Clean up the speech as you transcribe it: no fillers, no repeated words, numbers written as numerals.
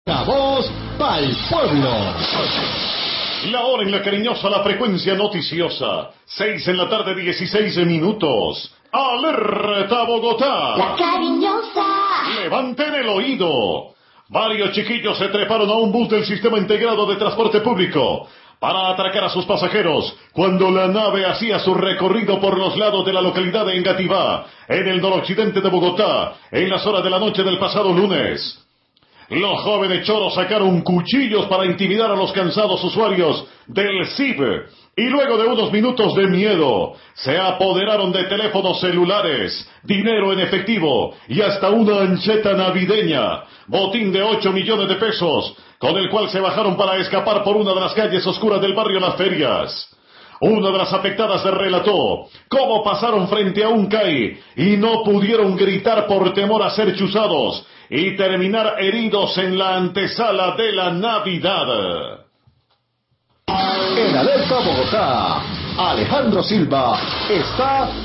La voz pa'l pueblo. La hora en la cariñosa, la frecuencia noticiosa. 6 en la tarde, 16 minutos. ¡Alerta Bogotá! La cariñosa. Levanten el oído. Varios chiquillos se treparon a un bus del Sistema Integrado de Transporte Público para atracar a sus pasajeros cuando la nave hacía su recorrido por los lados de la localidad de Engativá, en el noroccidente de Bogotá, en las horas de la noche del pasado lunes. Los jóvenes choros sacaron cuchillos para intimidar a los cansados usuarios del SIB y luego de unos minutos de miedo se apoderaron de teléfonos celulares, dinero en efectivo y hasta una ancheta navideña, botín de 8 millones de pesos, con el cual se bajaron para escapar por una de las calles oscuras del barrio Las Ferias. Una de las afectadas se relató cómo pasaron frente a un CAI y no pudieron gritar por temor a ser chuzados y terminar heridos en la antesala de la Navidad. En Alerta Bogotá, Alejandro Silva está